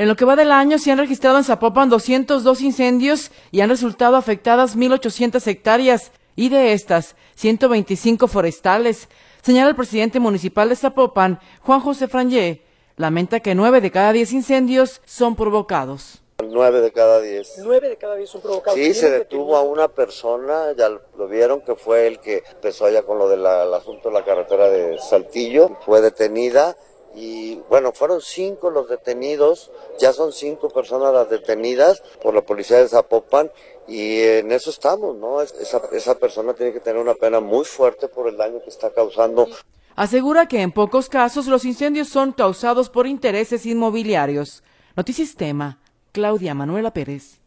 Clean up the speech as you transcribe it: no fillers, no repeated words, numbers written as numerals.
En lo que va del año se han registrado en Zapopan 202 incendios y han resultado afectadas 1,800 hectáreas y de estas 125 forestales. Señala el presidente municipal de Zapopan, Juan José Frangé. Lamenta que 9 de cada 10 incendios son provocados. 9 de cada 10. 9 de cada 10 son provocados. Sí, se detuvo a una persona, ya lo vieron, que fue el que empezó ya con lo del asunto de la carretera de Saltillo. Fue detenida y bueno, fueron 5 los detenidos, ya son 5 personas las detenidas por la policía de Zapopan y en eso estamos, ¿no? Esa persona tiene que tener una pena muy fuerte por el daño que está causando. Asegura que en pocos casos los incendios son causados por intereses inmobiliarios. Notisistema, Claudia Manuela Pérez.